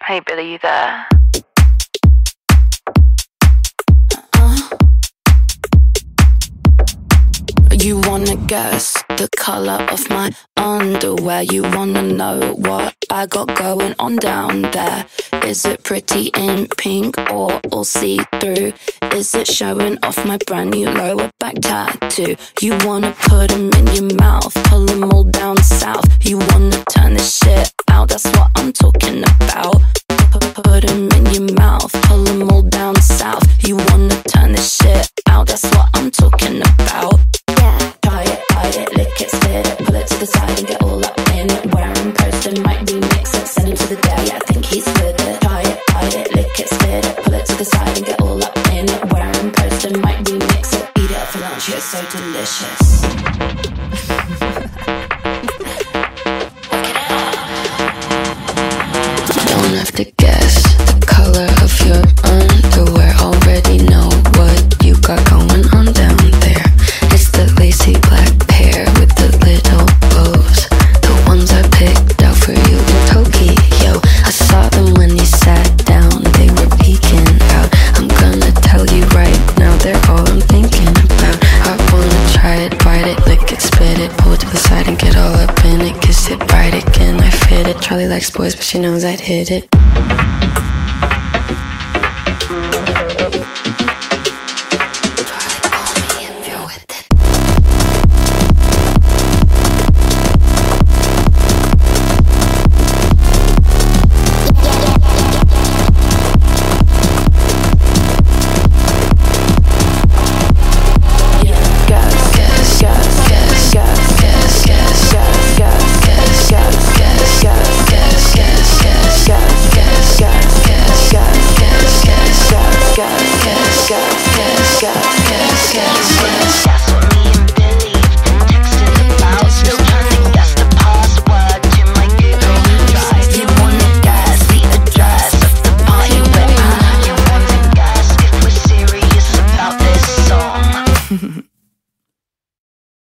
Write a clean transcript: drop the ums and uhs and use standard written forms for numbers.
Hey Billy, you there? You wanna guess the color of my underwear? You wanna know what I got going on down there? Is it pretty in pink or all see-through? Is it showing off my brand new lower back tattoo? You wanna put them in your mouth, pull them all down south. You wanna turn this shit out, that's what I'm talking about. Put them in your mouth, pull them all down south. You wanna turn this shit out, that's what I'm talking about. Try it, bite it, lick it, spit it, pull it to the side and get all up in it. Where I'm posted, might remix it, send him to the day, I think he's with it. Try it, bite it, lick it, spit it, pull it to the side and get all up in it. Where I'm posted, might remix it, eat it for lunch, it's so delicious. Don't have to guess the color of your underwear, already know what you got going on down there. It's the lacy black pair with the little bows, the ones I picked out for you in Tokyo. I saw them when you sat down, they were peeking out. I'm gonna tell you right now, they're all I'm thinking about. I wanna try it, bite it, lick it, spit it, pull it to the side and get all up in it. Kiss it, bite it, can I fit it? Charlie likes boys, but she knows I'd hit it.